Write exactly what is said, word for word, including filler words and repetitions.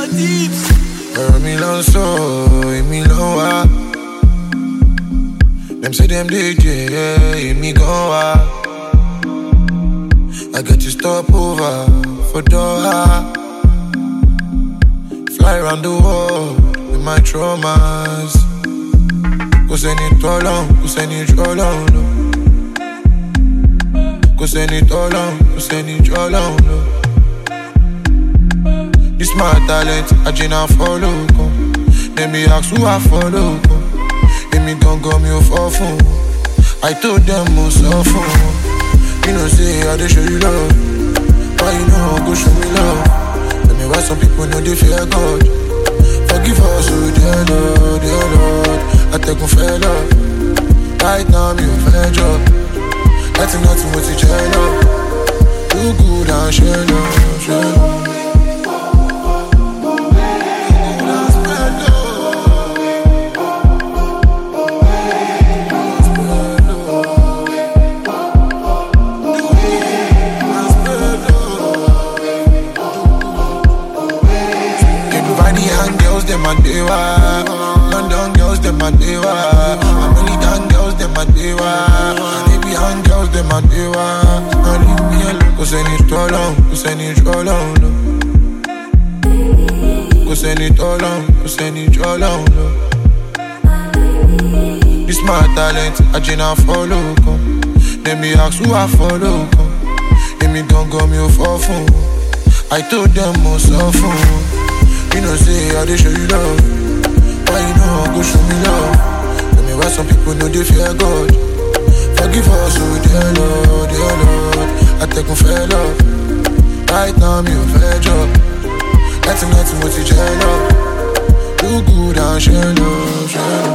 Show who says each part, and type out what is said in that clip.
Speaker 1: tips.
Speaker 2: Ọ̀rọ̀ mi ló ń sọ, èmi ló ń wá. Them say them D J, yeah, èmi gan wá. I get to stop over for Doha. Fly around the world with my traumas. Kò sẹ́ni tọ́lọ́hun, kò sẹ́ni jọlọ́hun lọ. Kò sẹ́ni tọ́lọ́hun, kò sẹ́ni jọlọ́hun lọ. This my talent, I just follow. Come. Let me ask who I follow. Come. Let me gon' go me for phone. I told them most often. You know, say I dey show you love. Why you know go show me love? Let me why some people know they fear God. Forgive us, oh dear Lord, dear Lord. I take one fair love. Right now me a fair job. Nothing, nothing but each other. Too good and share love, share love. Them a dewa, London girls them a dewa, American girls them a dewa, Arabian girls them a dewa. And leave me alone, 'cause I need too long, 'cause I need too long, no. 'Cause I need too long, 'cause I need too long, no. This my talent, I just follow. Come. Let me ask who I follow. Come. Let me gon' go me for phone. I told them most often. You know, say I dey show you love. Why you know go show me love? Tell me why some people know they fear God. Forgive us, oh dear Lord, dear Lord. I take one fair love. Right now me a fair job. Nothing, nothing but each other. Too good and share love, share love.